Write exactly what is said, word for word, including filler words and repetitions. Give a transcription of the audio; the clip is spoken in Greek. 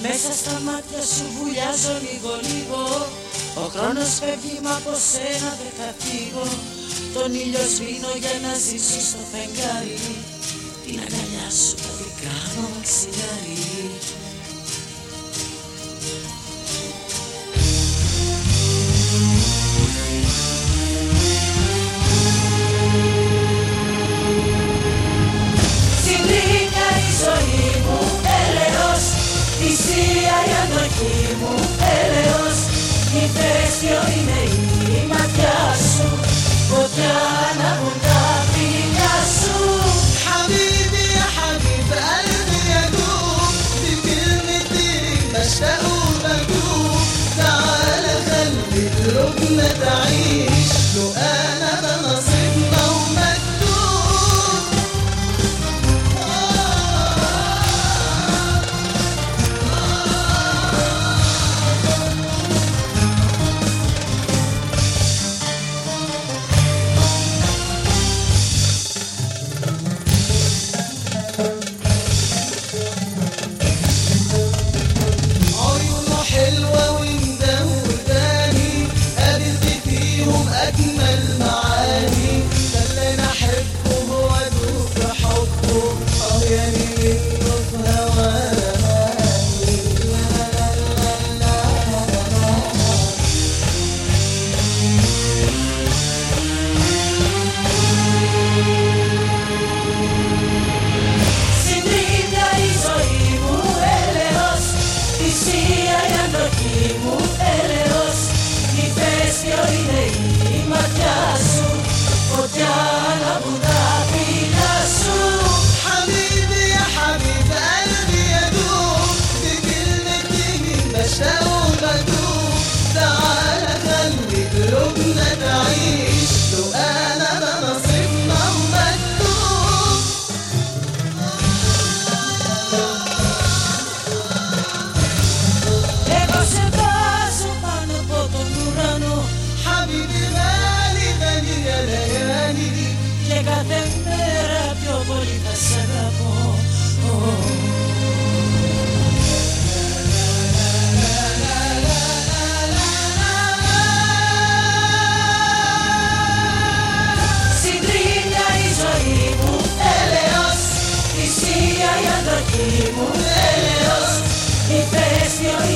Μέσα στα μάτια σου βουλιάζω λίγο λίγο. Ο χρόνος φεύγει μα από σένα δεν θα φύγω. Τον ήλιο σβήνω για να ζήσω στο φεγγάρι. Την αγκαλιά σου τα δικά μου μαξιλάρι. Συντρίμια η ζωή μου έλεος, θυσία η αντοχή μου έλεος. Ηφαίστειο είναι η ματιά σου, φωτιά ανάβουν τα φιλιά σου. حبيبي يا حبيب قلبي يدوب بكلمتين بشتاق وبدوب. تعال خلي قلوبنا تعيش لو انا ده نصيبنا ومكتوب. عيونه حلوة ومدوداني قابلت فيهم أجمل معاني. خلاني أحبه وأدوب في حبه. آه يا منه في هواه ماني. لا لا لا لا لا. Συντρίμια η ζωή μου έλεος, θυσία η αντοχή μου έλεος. Ηφαίστειο είναι η ματιά σου, φωτιά ανάβουν τα φιλιά σου. حبيبي يا حبيب قلبي يدوب بكلمتين بشتاق وبدوب. تعال خلي قلوبنا تعيش لو انا ده نصيبنا ومكتوب. Εγώ σε βάζω πάνω από τον ουρανό حبيبي غالي غالي يا ليالي. και κάθε μέρα πιο πολύ θα σ' αγαπώ. Συντρίμια η ζωή μου έλεος, θυσία η αντοχή μου έλεος. Ηφαίστειο